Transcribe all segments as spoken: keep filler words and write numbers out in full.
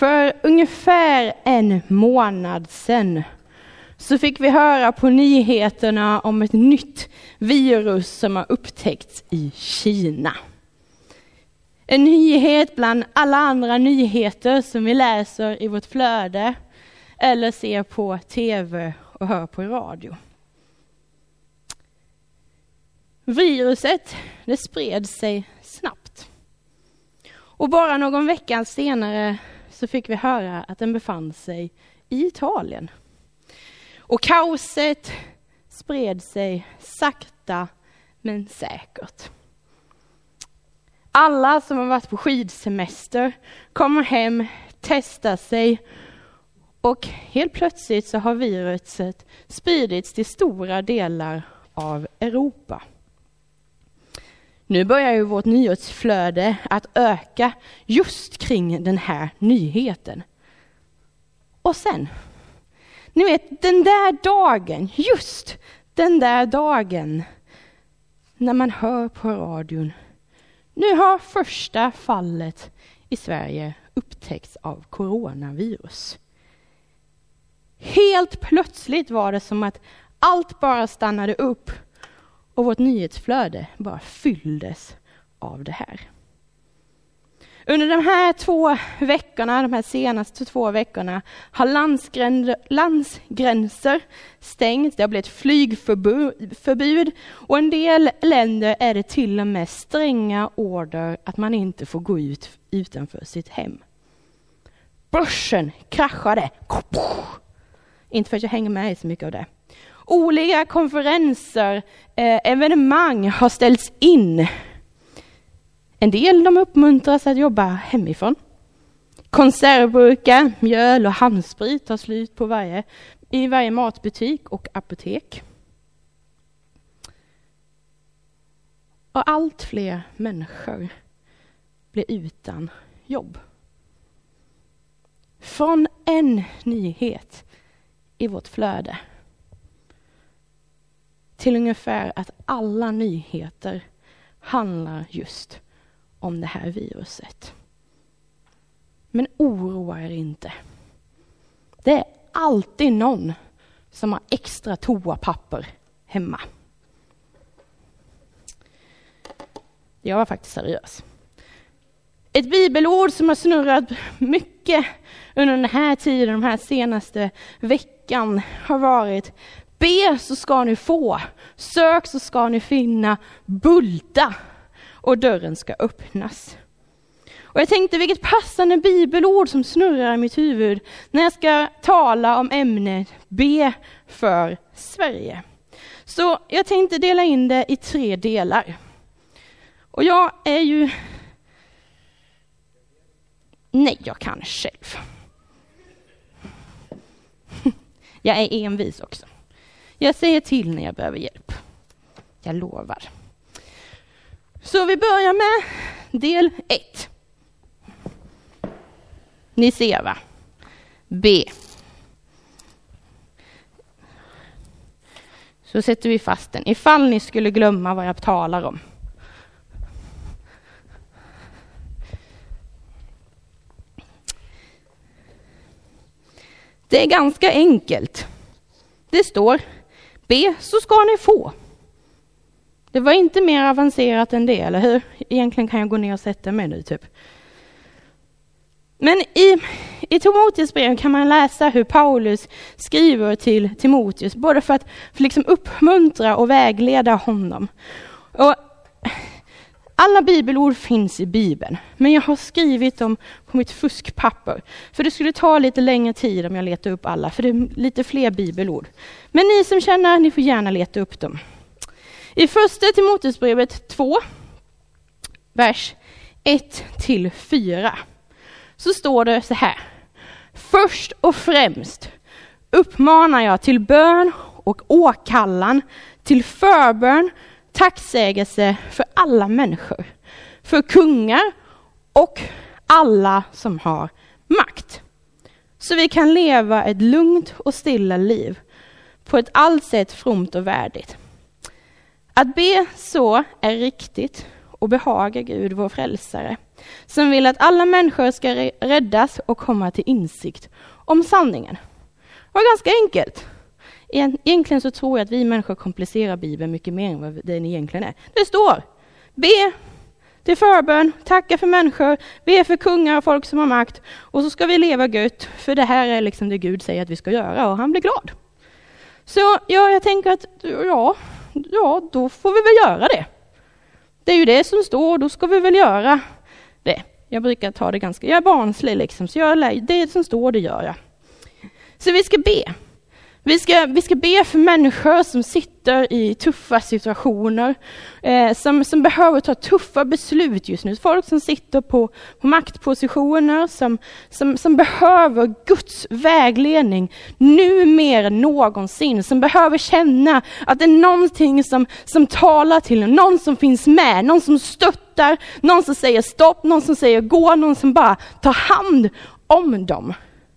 För ungefär en månad sedan så fick vi höra på nyheterna om ett nytt virus som har upptäckts i Kina. En nyhet bland alla andra nyheter som vi läser i vårt flöde eller ser på tv och hör på radio. Viruset, det spred sig snabbt. Och bara någon vecka senare så fick vi höra att den befann sig i Italien. Och kaoset spred sig sakta men säkert. Alla som har varit på skidsemester kommer hem, testar sig och helt plötsligt så har viruset spridits till stora delar av Europa. Nu börjar ju vårt nyhetsflöde att öka just kring den här nyheten. Och sen, ni vet den där dagen, just den där dagen när man hör på radion. Nu har första fallet i Sverige upptäckts av coronavirus. Helt plötsligt var det som att allt bara stannade upp och vårt nyhetsflöde bara fylldes av det här. Under de här två veckorna, de här senaste två veckorna, har landsgräns, landsgränser stängts. Det har blivit flygförbud och en del länder är det till och med stränga order att man inte får gå ut utanför sitt hem. Börsen kraschade. Inte för att jag hänger med i så mycket av det. Olika konferenser, eh, evenemang har ställts in. En del de uppmuntras att jobba hemifrån. Konservburkar, mjöl och handsprit tar slut på varje, i varje matbutik och apotek. Och allt fler människor blir utan jobb. Från en nyhet i vårt flöde till ungefär att alla nyheter handlar just om det här viruset. Men oroa er inte. Det är alltid någon som har extra toapapper hemma. Jag var faktiskt seriös. Ett bibelord som har snurrat mycket under den här tiden, de här senaste veckan, har varit: be så ska ni få, sök så ska ni finna, bulta och dörren ska öppnas. Och jag tänkte vilket passande bibelord som snurrar i mitt huvud när jag ska tala om ämnet be för Sverige. Så jag tänkte dela in det i tre delar. Och jag är ju... Nej, jag kan själv. Jag är envis också. Jag säger till när jag behöver hjälp. Jag lovar. Så vi börjar med del ett. Ni ser va? B. Så sätter vi fast den. Ifall ni skulle glömma vad jag talar om. Det är ganska enkelt. Det står: be så ska ni få. Det var inte mer avancerat än det, eller hur? Egentligen kan jag gå ner och sätta mig nu typ. Men i, i Timoteus brev kan man läsa hur Paulus skriver till Timoteus, både för att för liksom uppmuntra och vägleda honom. Och alla bibelord finns i Bibeln, men jag har skrivit dem på mitt fuskpapper. För det skulle ta lite längre tid om jag letar upp alla, för det är lite fler bibelord. Men ni som känner, ni får gärna leta upp dem. I första Timoteusbrevet två, vers ett till fyra, så står det så här: först och främst uppmanar jag till bön och åkallan, till förbön, tacksägelse för alla människor, för kungar och alla som har makt, så vi kan leva ett lugnt och stilla liv på ett allt sätt fromt och värdigt. Att be så är riktigt och behagar Gud vår frälsare. som vill att alla människor ska räddas och komma till insikt om sanningen. Det var ganska enkelt. Egentligen så tror jag att vi människor komplicerar Bibeln mycket mer än vad den egentligen är. Det står, be till förbön, tacka för människor, be för kungar och folk som har makt, och så ska vi leva gött, för det här är liksom det Gud säger att vi ska göra, och han blir glad. Så ja, jag tänker att ja, ja, då får vi väl göra det. Det är ju det som står, då ska vi väl göra det. Jag brukar ta det ganska, jag är barnslig liksom, så jag, det som står det gör jag. Så vi ska be. Vi ska, vi ska be för människor som sitter i tuffa situationer, eh, som, som behöver ta tuffa beslut just nu. Folk som sitter på, på maktpositioner, som, som, som behöver Guds vägledning nu mer än någonsin. Som behöver känna att det är någonting som, som talar till dem, någon som finns med, någon som stöttar, någon som säger stopp, någon som säger gå, någon som bara tar hand om dem.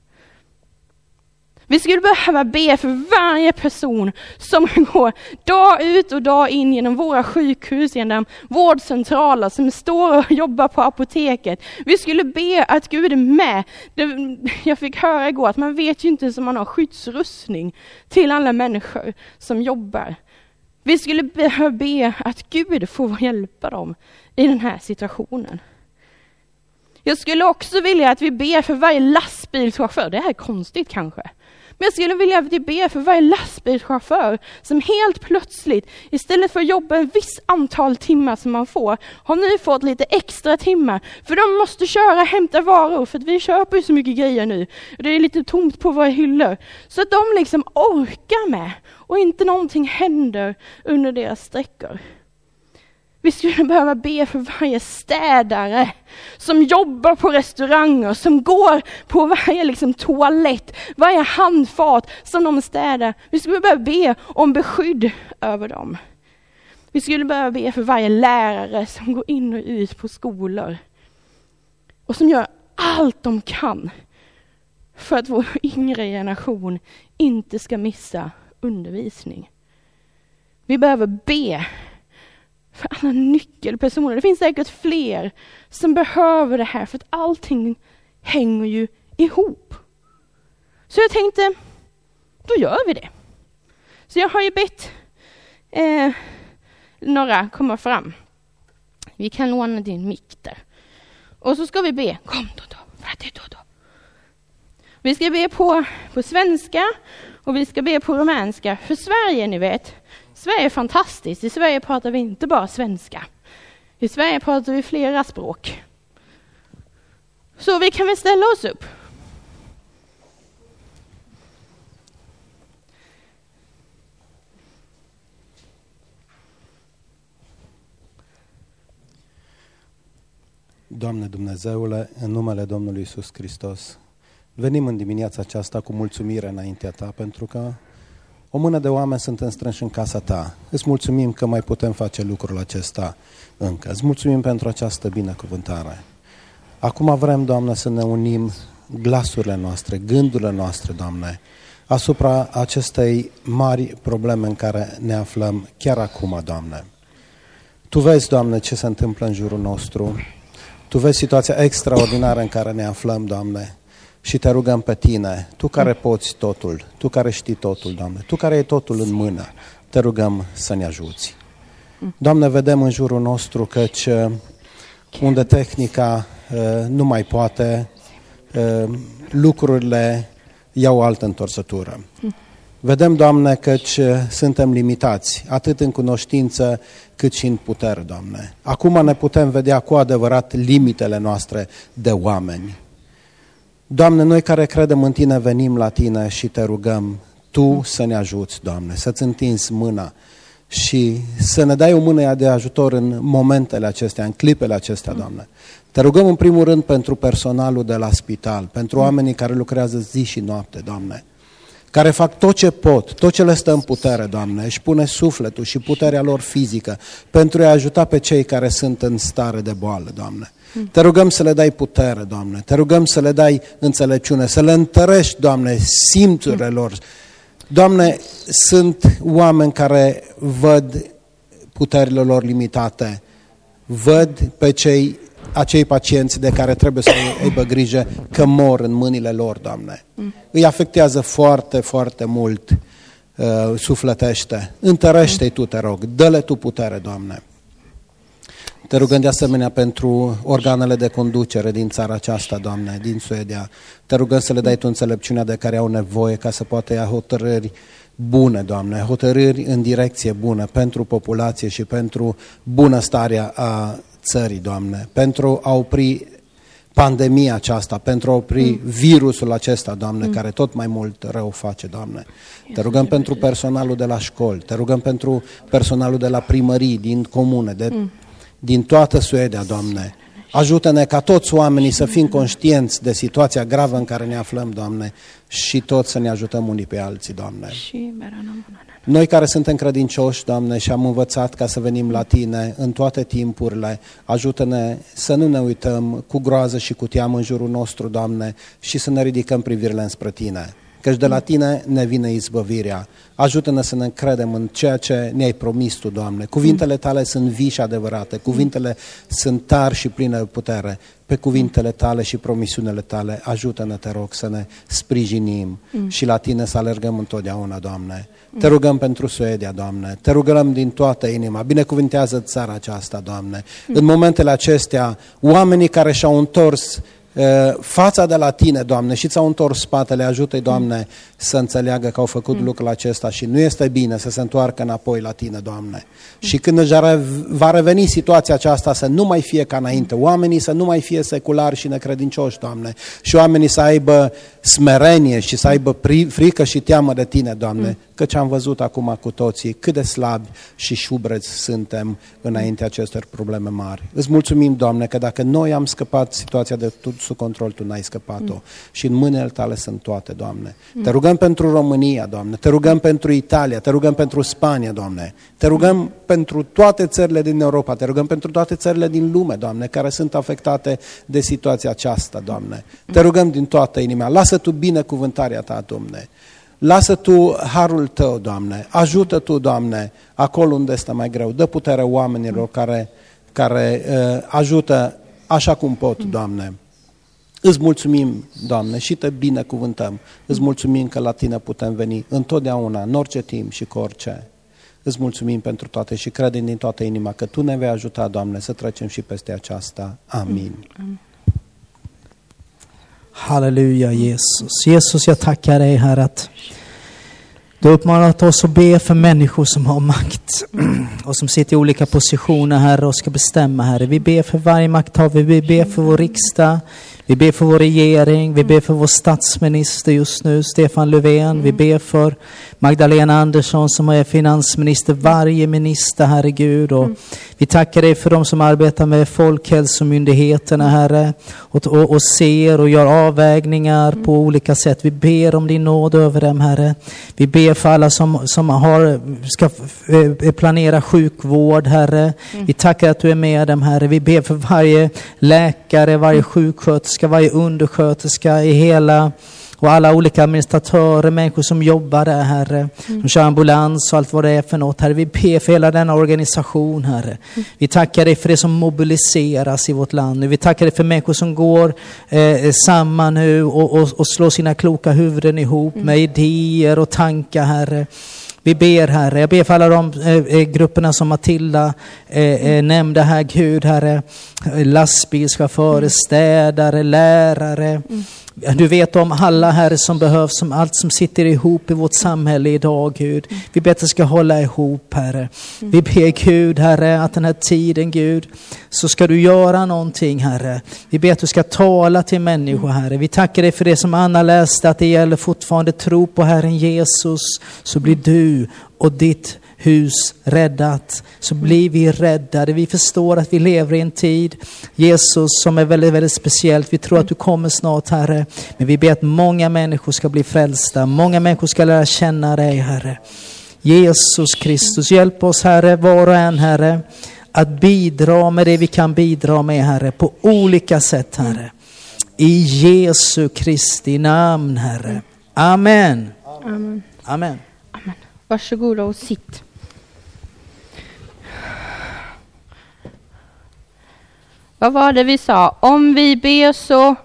Vi skulle behöva be för varje person som går dag ut och dag in genom våra sjukhus, genom vårdcentraler, som står och jobbar på apoteket. Vi skulle be att Gud är med. Jag fick höra igår att man vet ju inte om man har skyddsrustning till alla människor som jobbar. Vi skulle behöva be att Gud får hjälpa dem i den här situationen. Jag skulle också vilja att vi ber för varje lastbilschaufför. Det här är konstigt kanske. Men jag skulle vilja att vi ber för varje lastbilschaufför som helt plötsligt, istället för att jobba en viss antal timmar som man får, har nu fått lite extra timmar. För de måste köra och hämta varor, för att vi köper ju så mycket grejer nu. Det är lite tomt på våra hyllor. Så att de liksom orkar med och inte någonting händer under deras sträckor. Vi skulle behöva be för varje städare som jobbar på restauranger, som går på varje liksom toalett, varje handfat som de städar. Vi skulle behöva be om beskydd över dem. Vi skulle behöva be för varje lärare som går in och ut på skolor och som gör allt de kan för att vår yngre generation inte ska missa undervisning. Vi behöver be för alla nyckelpersoner. Det finns säkert fler som behöver det här, för att allting hänger ju ihop. Så jag tänkte, då gör vi det. Så jag har ju bett eh, några komma fram. Vi kan låna din mick där. Och så ska vi be. Kom då då. då, då. Vi ska be på, på svenska och vi ska be på rumänska. För Sverige, ni vet. Sverige är fantastiskt. I Sverige pratar vi inte bara svenska. I Sverige pratar vi flera språk. Så vi kan väl ställa oss upp. Doamne Dumnezeule, în numele Domnului Iisus Hristos, venim în dimineața aceasta cu mulțumire înaintea Ta, pentru că o mână de oameni suntem strânși în casa Ta. Îți mulțumim că mai putem face lucrul acesta încă. Îți mulțumim pentru această binecuvântare. Acum vrem, Doamne, să ne unim glasurile noastre, gândurile noastre, Doamne, asupra acestei mari probleme în care ne aflăm chiar acum, Doamne. Tu vezi, Doamne, ce se întâmplă în jurul nostru. Tu vezi situația extraordinară în care ne aflăm, Doamne, și te rugăm pe Tine, Tu care poți totul, Tu care știi totul, Doamne, Tu care ai totul în mână, te rugăm să ne ajuți. Doamne, vedem în jurul nostru căci unde tehnica uh, nu mai poate, uh, lucrurile iau o altă întorsătură. Vedem, Doamne, căci suntem limitați, atât în cunoștință cât și în putere, Doamne. Acum ne putem vedea cu adevărat limitele noastre de oameni. Doamne, noi care credem în Tine venim la Tine și Te rugăm, Tu să ne ajuți, Doamne, să-ți întinzi mâna și să ne dai o mână de ajutor în momentele acestea, în clipele acestea, Doamne. Te rugăm în primul rând pentru personalul de la spital, pentru oamenii care lucrează zi și noapte, Doamne, care fac tot ce pot, tot ce le stă în putere, Doamne, își pune sufletul și puterea lor fizică pentru a ajuta pe cei care sunt în stare de boală, Doamne. Te rugăm să le dai putere, Doamne, te rugăm să le dai înțelepciune, să le întărești, Doamne, simțurile lor. Doamne, sunt oameni care văd puterile lor limitate, văd pe cei acei pacienți de care trebuie să aibă grijă că mor în mâinile lor, Doamne. Mm. Îi afectează foarte, foarte mult, uh, sufletește. Întărește-i Tu, te rog, dă-le Tu putere, Doamne. Te rugăm de asemenea pentru organele de conducere din țara aceasta, Doamne, din Suedia. Te rugăm să le dai Tu înțelepciunea de care au nevoie ca să poată ia hotărâri bune, Doamne, hotărâri în direcție bună pentru populație și pentru bunăstarea a țării, Doamne, pentru a opri pandemia aceasta, pentru a opri mm. virusul acesta, Doamne, mm. care tot mai mult rău face, Doamne. Te rugăm pentru personalul de la școli, te rugăm pentru personalul de la primării, din comune, de, mm. din toată Suedia, Doamne. Ajută-ne ca toți oamenii să fim conștienți de situația gravă în care ne aflăm, Doamne, și toți să ne ajutăm unii pe alții, Doamne. Noi care suntem credincioși, Doamne, și am învățat ca să venim la Tine în toate timpurile, ajută-ne să nu ne uităm cu groază și cu teamă în jurul nostru, Doamne, și să ne ridicăm privirile înspre Tine. Căci de la Tine ne vine izbăvirea. Ajută-ne să ne încredem în ceea ce ne-ai promis Tu, Doamne. Cuvintele Tale sunt vii și adevărate, cuvintele sunt tari și pline de putere. Pe cuvintele Tale și promisiunile Tale, ajută-ne, te rog, să ne sprijinim mm. și la Tine să alergăm întotdeauna, Doamne. Mm. Te rugăm pentru Suedia, Doamne, te rugăm din toată inima, binecuvintează țara aceasta, Doamne. Mm. În momentele acestea, oamenii care și-au întors fața de la Tine, Doamne, și ți-au întors spatele, ajută-i, Doamne, să înțeleagă că au făcut mm. lucrul acesta și nu este bine să se întoarcă înapoi la Tine, Doamne. Mm. Și când își va reveni situația aceasta să nu mai fie ca înainte, oamenii să nu mai fie seculari și necredincioși, Doamne, și oamenii să aibă smerenie și să aibă frică și teamă de Tine, Doamne, mm. căci am văzut acum cu toții cât de slabi și șubreți suntem înaintea acestor probleme mari. Îți mulțumim, Doamne, că dacă noi am scăpat situația de tot sub control, Tu n-ai scăpat-o. Mm. Și în mâinile Tale sunt toate, Doamne. Mm. Te rugăm pentru România, Doamne, te rugăm pentru Italia, te rugăm pentru Spania, Doamne, te rugăm mm. pentru toate țările din Europa, te rugăm pentru toate țările din lume, Doamne, care sunt afectate de situația aceasta, Doamne. Mm. Te rugăm din toată inima, lasă Tu binecuvântarea Ta, Doamne. Lasă Tu harul Tău, Doamne, ajută Tu, Doamne, acolo unde este mai greu, dă putere oamenilor care, care uh, ajută așa cum pot, Doamne. Îți mulțumim, Doamne, și Te binecuvântăm. Îți mulțumim că la Tine putem veni întotdeauna, în orice timp și cu orice. Îți mulțumim pentru toate și credem din toată inima că Tu ne vei ajuta, Doamne, să trecem și peste aceasta. Amin. Amin. Halleluja, Jesus. Jesus, jag tackar dig, Herre, att du har uppmanat oss att be för människor som har makt och som sitter i olika positioner, Herre, och ska bestämma, Herre. Vi ber för varje makthavare, vi ber för vår riksdag, vi ber för vår regering, vi ber för vår statsminister just nu, Stefan Löfven. Vi ber för Magdalena Andersson som är finansminister, varje minister, Herre Gud. Och vi tackar dig för de som arbetar med folkhälsomyndigheterna, Herre, och, och, och ser och gör avvägningar på olika sätt. Vi ber om din nåd över dem, Herre. Vi ber för alla som, som har, ska planera sjukvård, Herre. Vi tackar att du är med dem, Herre. Vi ber för varje läkare, varje sjuksköterska, varje undersköterska i hela och alla olika administratörer, människor som jobbar där, Herre. De kör ambulans och allt vad det är för något, Herre. Vi ber för hela denna organisation, Herre. Vi tackar dig för det som mobiliseras i vårt land nu. Vi tackar dig för människor som går eh, samman nu och, och, och slår sina kloka huvuden ihop med idéer och tankar, Herre. Vi ber, Herre. Jag ber för alla de eh, grupperna som Matilda eh, eh, nämnde här, Gud, Herre. Lastbilschaufförer, städare, lärare. Du vet om alla, Herre, som behövs, som allt som sitter ihop i vårt samhälle idag, Gud. Vi ber att det ska hålla ihop, Herre. Vi ber, Gud, Herre, att den här tiden, Gud, så ska du göra någonting, Herre. Vi ber att du ska tala till människor, Herre. Vi tackar dig för det som Anna läste, att det gäller fortfarande tro på Herren Jesus, så blir du och ditt hus räddat, så blir vi räddade. Vi förstår att vi lever i en tid, Jesus, som är väldigt, väldigt speciellt. Vi tror att du kommer snart, Herre. Men vi ber att många människor ska bli frälsta. Många människor ska lära känna dig, Herre. Jesus Kristus, hjälp oss, Herre, var och en, Herre, att bidra med det vi kan bidra med, Herre, på olika sätt, Herre. I Jesu Kristi namn, Herre. Amen. Amen. Amen. Amen. Varsågoda och sitt. Vad var det vi sa? Om vi ber så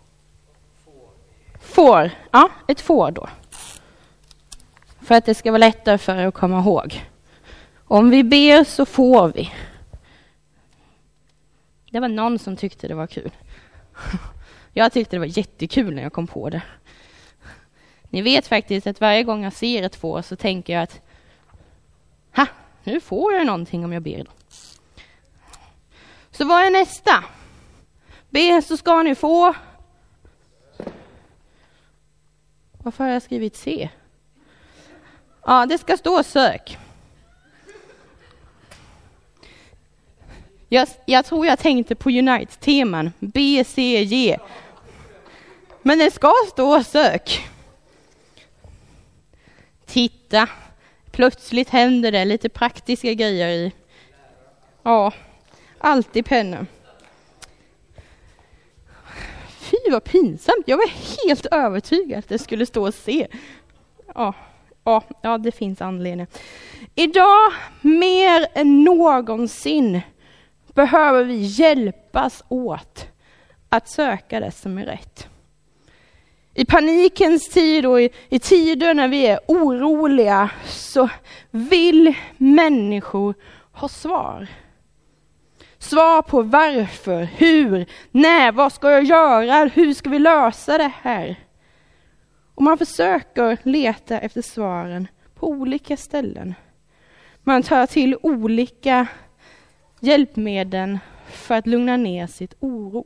får. Ja, ett får då. För att det ska vara lättare för er att komma ihåg. Om vi ber så får vi. Det var någon som tyckte det var kul. Jag tyckte det var jättekul när jag kom på det. Ni vet faktiskt att varje gång jag ser ett får så tänker jag att ha, nu får jag någonting om jag ber. Så vad är nästa? Be så ska ni få. Varför har jag skrivit C? Ja, det ska stå sök. Jag, jag tror jag tänkte på Unite-teman. B, C, G. Men det ska stå sök. Titta. Plötsligt händer det lite praktiska grejer i. Ja, alltid penna. Fy vad pinsamt. Jag var helt övertygad att det skulle stå C. Ja, ja, ja det finns anledning. Idag mer än någonsin behöver vi hjälpas åt att söka det som är rätt. I panikens tid och i, i tider när vi är oroliga så vill människor ha svar. Svar på varför, hur, när, vad ska jag göra, hur ska vi lösa det här? Och man försöker leta efter svaren på olika ställen. Man tar till olika hjälpmedel för att lugna ner sitt oro.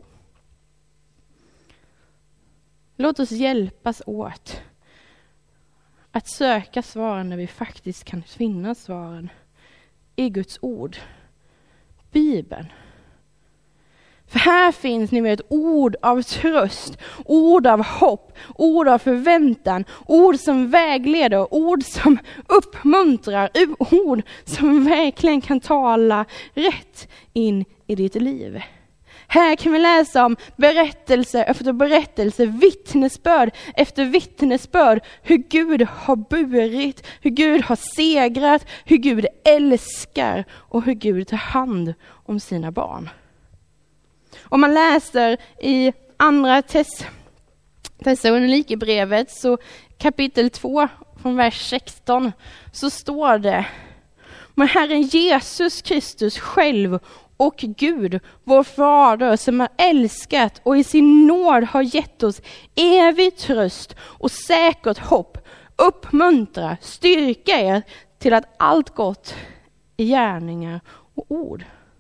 Låt oss hjälpas åt att söka svaren när vi faktiskt kan finna svaren i Guds ord, Bibeln. För här finns ni vet ord av tröst, ord av hopp, ord av förväntan, ord som vägleder, ord som uppmuntrar, ord som verkligen kan tala rätt in i ditt liv. Här kan vi läsa om berättelse efter berättelse, vittnesbörd efter vittnesbörd, hur Gud har burit, hur Gud har segrat, hur Gud älskar och hur Gud tar hand om sina barn. Om man läser i andra Tess- Thessalonikerbrevet så kapitel två från vers sexton så står det: men Herren Jesus Kristus själv och Gud, vår Fader som har älskat och i sin nåd har gett oss evig tröst och säkert hopp, uppmuntra, styrka er till att allt gott i gärningar och ord.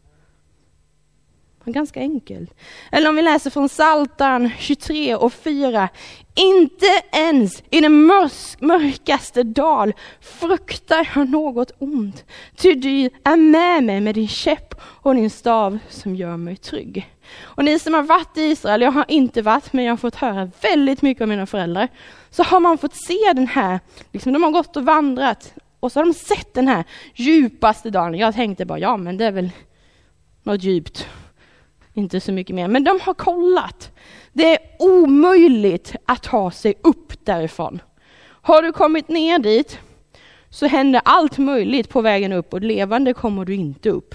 Ganska enkelt. Eller om vi läser från Psaltaren tjugotre och fyra. Inte ens i den mörk, mörkaste dal fruktar jag något ont. Ty du är med mig med din käpp och din stav som gör mig trygg. Och ni som har varit i Israel, jag har inte varit men jag har fått höra väldigt mycket av mina föräldrar. Så har man fått se den här, liksom de har gått och vandrat. Och så har de sett den här djupaste dalen. Jag tänkte bara, ja men det är väl något djupt. Inte så mycket mer. Men de har kollat. Det är omöjligt att ta sig upp därifrån. Har du kommit ner dit så händer allt möjligt på vägen upp och levande kommer du inte upp.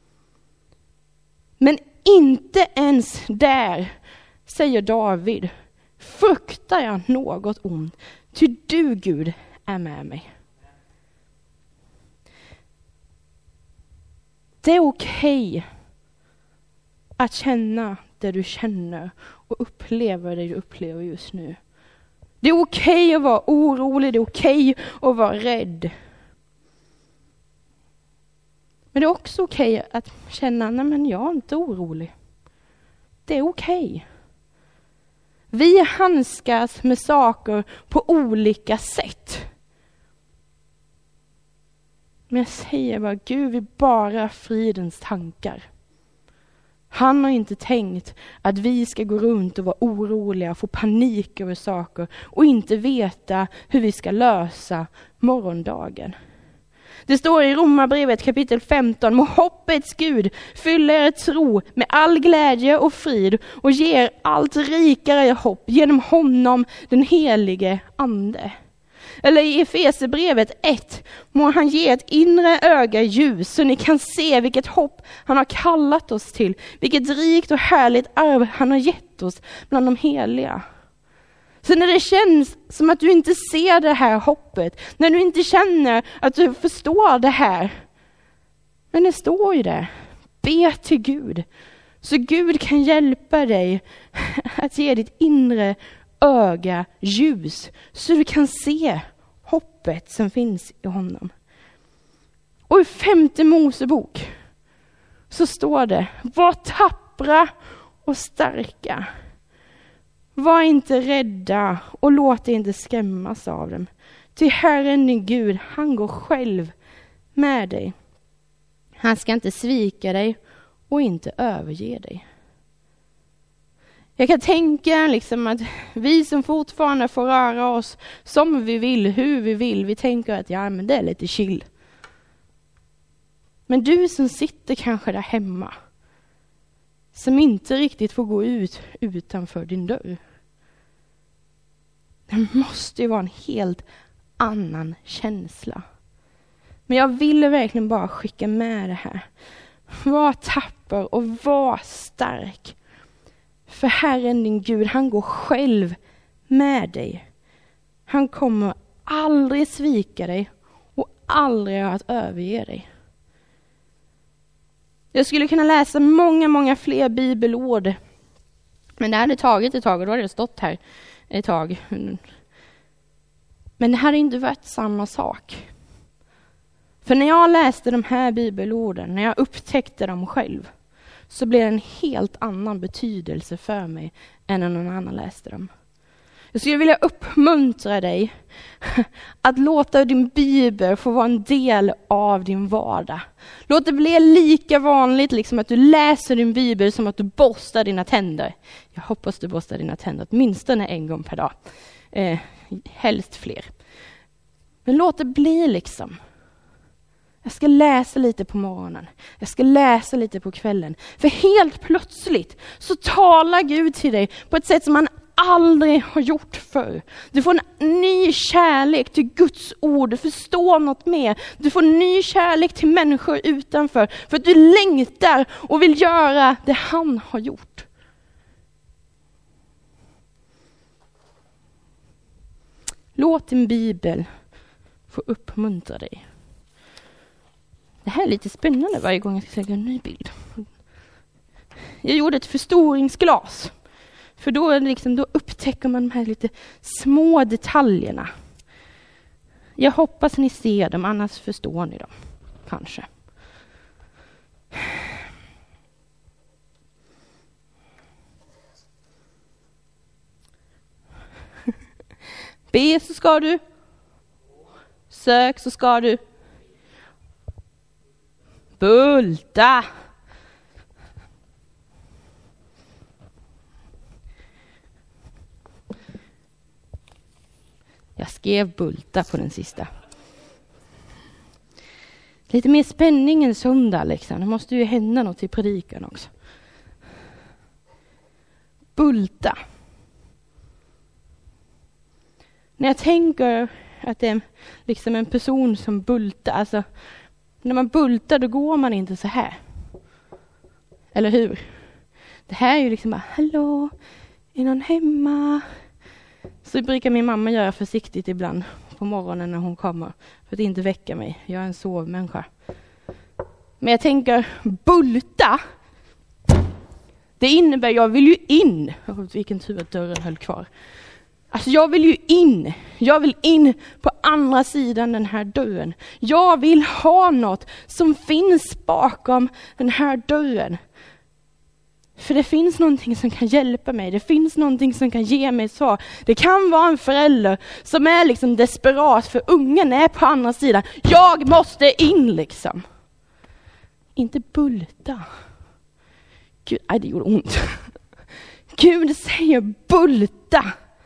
Men inte ens där, säger David, fruktar jag något ont. Ty du, Gud, är med mig. Det är okej att känna det du känner och uppleva det du upplever just nu. Det är okej att vara orolig, det är okej att vara rädd. Men det är också okej att känna, nej men jag är inte orolig. Det är okej. Vi handskas med saker på olika sätt. Men jag säger bara, Gud vill bara fridens tankar. Han har inte tänkt att vi ska gå runt och vara oroliga, få panik över saker och inte veta hur vi ska lösa morgondagen. Det står i Romarbrevet kapitel femton: må hoppets Gud fylla er tro med all glädje och frid och ger allt rikare hopp genom honom, den helige ande. Eller i Efesierbrevet ett, må han ge ett inre öga ljus så ni kan se vilket hopp han har kallat oss till. Vilket rikt och härligt arv han har gett oss bland de heliga. Så när det känns som att du inte ser det här hoppet, när du inte känner att du förstår det här, men det står ju där, be till Gud. Så Gud kan hjälpa dig att ge ditt inre öga ljus. Så du kan se hoppet som finns i honom. Och i femte Mosebok så står det, var tappra och starka. Var inte rädda och låt dig inte skrämmas av dem. Till Herren din Gud, han går själv med dig. Han ska inte svika dig och inte överge dig. Jag kan tänka liksom att vi som fortfarande får röra oss som vi vill, hur vi vill, vi tänker att ja, men det är lite chill. Men du som sitter kanske där hemma, som inte riktigt får gå ut utanför din dörr. Det måste ju vara en helt annan känsla. Men jag ville verkligen bara skicka med det här. Var tapper och var stark. För Herren din Gud, han går själv med dig. Han kommer aldrig svika dig och aldrig att överge dig. Jag skulle kunna läsa många, många fler bibelord. Men det hade tagit ett tag och då hade det stått här ett tag. Men det hade inte varit samma sak. För när jag läste de här bibelorden, när jag upptäckte dem själv, så blev det en helt annan betydelse för mig än när någon annan läste dem. Jag skulle vilja uppmuntra dig att låta din bibel få vara en del av din vardag. Låt det bli lika vanligt liksom att du läser din bibel som att du borstar dina tänder. Jag hoppas du borstar dina tänder åtminstone en gång per dag. Eh, helst fler. Men låt det bli liksom. Jag ska läsa lite på morgonen. Jag ska läsa lite på kvällen. För helt plötsligt så talar Gud till dig på ett sätt som han aldrig har gjort förr. Du får en ny kärlek till Guds ord. Du förstår något mer. Du får en ny kärlek till människor utanför. För att du längtar och vill göra det han har gjort. Låt din bibel få uppmuntra dig. Det här är lite spännande varje gång jag ska lägga en ny bild. Jag gjorde ett förstoringsglas. För då, är det liksom, då upptäcker man de här lite små detaljerna. Jag hoppas ni ser dem, annars förstår ni dem. Kanske. Be så ska du. Sök så ska du. Bulta. Jag skrev bulta på den sista. Lite mer spänning än söndag liksom. Det måste ju hända något i predikan också. Bulta. När jag tänker att det är liksom en person som bultar, alltså när man bultar då går man inte så här. Eller hur? Det här är ju liksom bara, hallå, är någon hemma? Så brukar min mamma göra försiktigt ibland på morgonen när hon kommer. För att inte väcka mig. Jag är en sovmänniska. Men jag tänker, bulta. Det innebär, jag vill ju in. Oh, vilken tur att dörren höll kvar. Alltså jag vill ju in. Jag vill in på andra sidan den här dörren. Jag vill ha något som finns bakom den här dörren. För det finns någonting som kan hjälpa mig. Det finns någonting som kan ge mig svar. Det kan vara en förälder som är liksom desperat för ungen är på andra sidan. Jag måste in liksom. Inte bulta. Gud, nej, det gjorde ont. Gud säger bulta.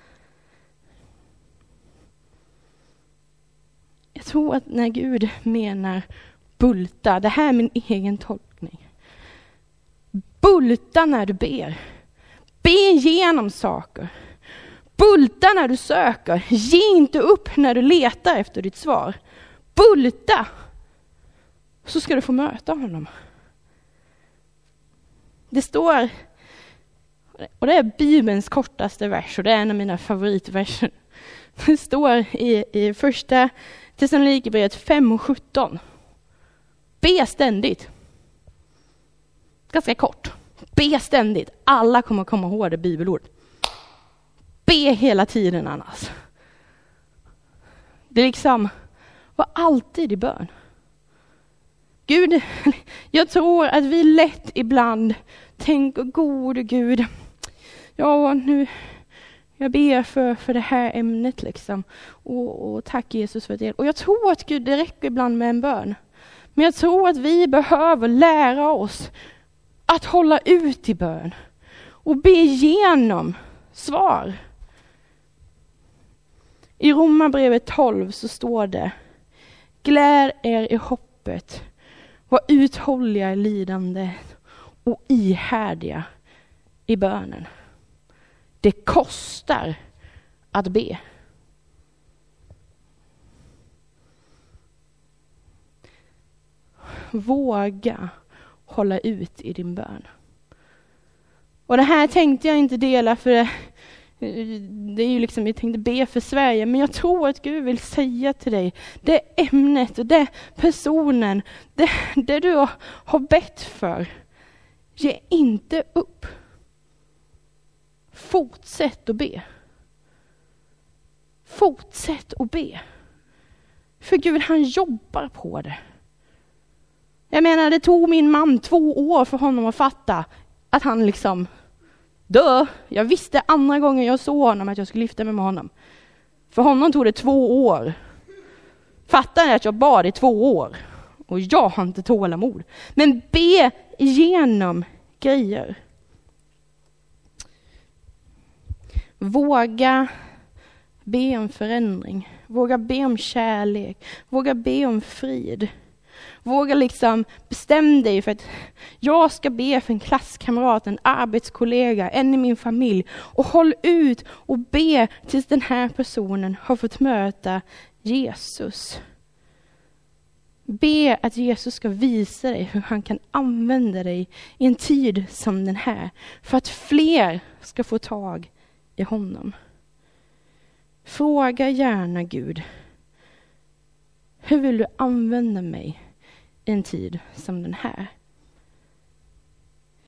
Jag tror att när Gud menar bulta, det här är min egen tolkning. Bulta när du ber. Be igenom saker. Bulta när du söker. Ge inte upp när du letar efter ditt svar. Bulta. Så ska du få möta honom. Det står, och det är Bibelns kortaste vers och det är en av mina favoritverser. Det står i, i första Thessalonikerbrevet fem och sjutton. Be ständigt. Ganska kort. Be ständigt. Alla kommer komma ihåg det bibelord. Be hela tiden annars. Det är liksom, var alltid i bön. Gud, jag tror att vi lätt ibland tänker, gode Gud, ja nu, jag ber för, för det här ämnet liksom. Och, och tack Jesus för det. Och jag tror att Gud, det räcker ibland med en bön. Men jag tror att vi behöver lära oss att hålla ut i bön. Och be igenom svar. I Romarbrevet tolv så står det: gläd er i hoppet, var uthålliga i lidande och ihärdiga i bönen. Det kostar att be. Våga hålla ut i din bön. Och det här tänkte jag inte dela för det, det är ju liksom, jag tänkte be för Sverige, men jag tror att Gud vill säga till dig, det ämnet och det personen, det, det du har bett för, ge inte upp. Fortsätt att be. Fortsätt att be. För Gud, han jobbar på det. Jag menar, det tog min man två år för honom att fatta att han liksom dö. Jag visste andra gången jag såg honom att jag skulle lyfta mig med honom. För honom tog det två år. Fattar ni att jag bad i två år? Och jag har inte tålamod. Men be igenom grejer. Våga be om förändring. Våga be om kärlek. Våga be om frid. Våga liksom bestäm dig för att jag ska be för en klasskamrat, en arbetskollega, en i min familj. Och håll ut och be tills den här personen har fått möta Jesus. Be att Jesus ska visa dig hur han kan använda dig i en tid som den här. För att fler ska få tag i honom. Fråga gärna Gud. Hur vill du använda mig i en tid som den här?